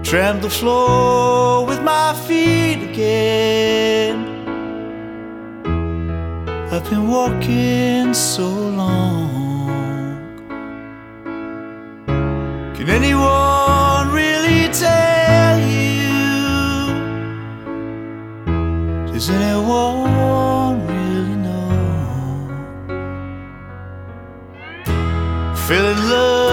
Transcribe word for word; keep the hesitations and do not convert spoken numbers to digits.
tramp the floor with my feet again. I've been walking so long. Can anyone really tell you? Does anyone really know? Fell in love